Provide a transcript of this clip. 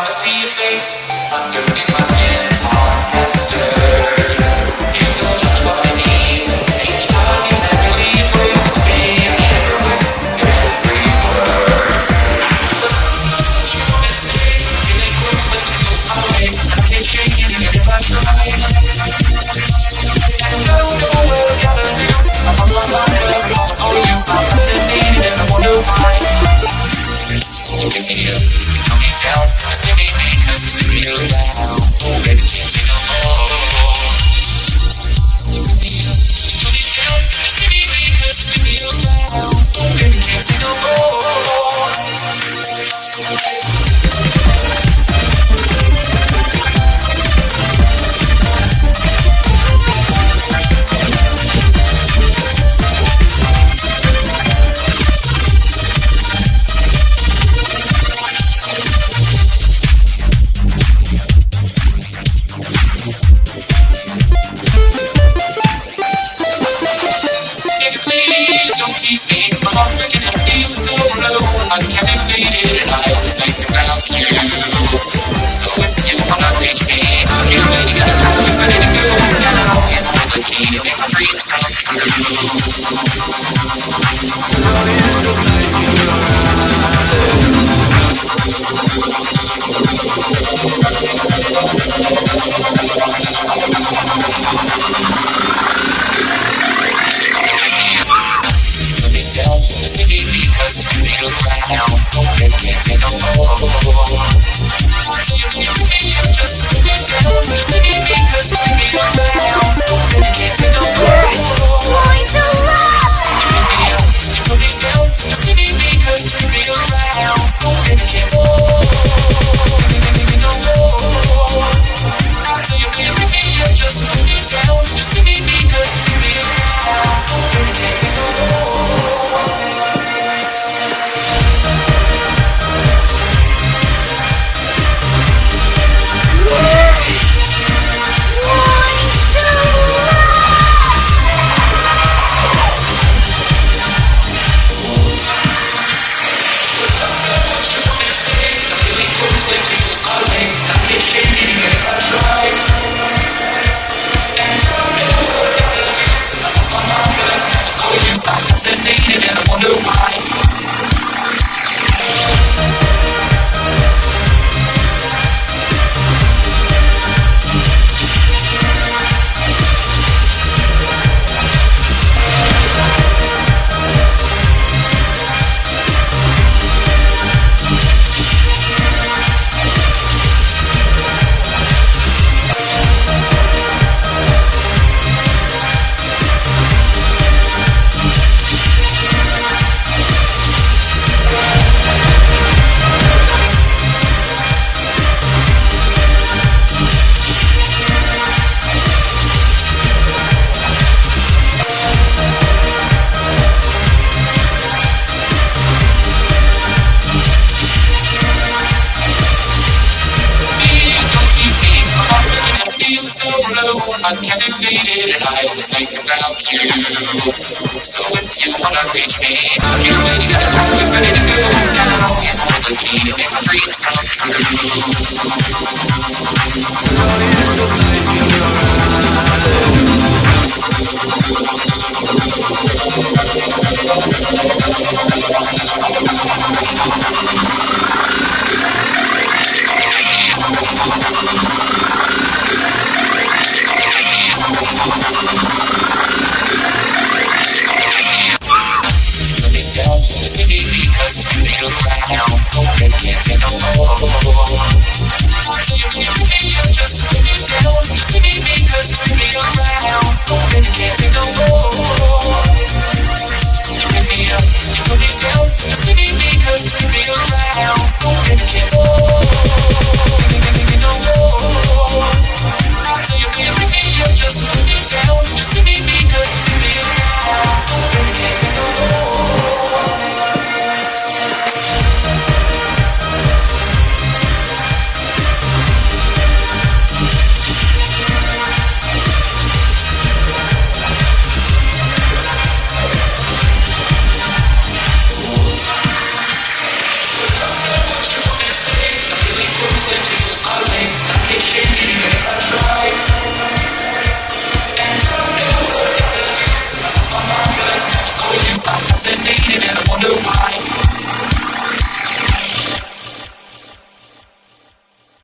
wanna see your face underneath my skin, Lancaster. You're still just what I need. Each time you tell me leave, waste me and shiver with your every word. What you wanna say? You make words when you look my way. I can't shake you if I try. And don't know what I'm gonna do. I toss my mind 'cause I'm calling for you. I'm fascinated and I wonder why. You give me up, you tell me down. Just leave me because it's been real now. Oh, baby, can't say no more. You give me up, you tell me down. Just leave me because it's been real now. Oh, baby, can't say no more. I'm captivated and I only think about you. So if you wanna reach me, you're ready to go. Always ready to go now. And I'm the key to make my dreams come I'm captivated and I only think about you. So if you wanna reach me, you're ready to go. Always ready to go now. And I'm the key to make my dreams come true.